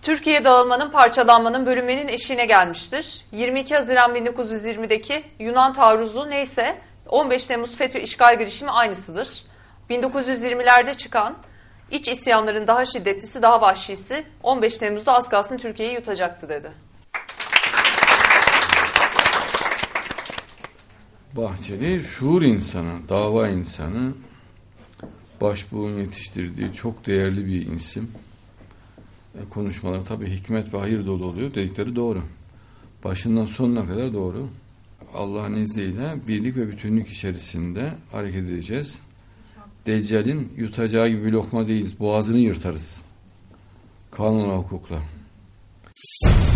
Türkiye dağılmanın, parçalanmanın, bölünmenin eşiğine gelmiştir. 22 Haziran 1920'deki Yunan taarruzu neyse 15 Temmuz FETÖ işgal girişimi aynısıdır. 1920'lerde çıkan iç isyanların daha şiddetlisi, daha vahşisi 15 Temmuz'da az kalsın Türkiye'yi yutacaktı dedi. Bahçeli şuur insanı, dava insanı, Başbuğ'un yetiştirdiği çok değerli bir isim. Konuşmaları tabii hikmet ve hayır dolu oluyor. Dedikleri doğru. Başından sonuna kadar doğru. Allah'ın izniyle birlik ve bütünlük içerisinde hareket edeceğiz. Deccal'in yutacağı gibi bir lokma değiliz. Boğazını yırtarız. Kanunla, hukukla.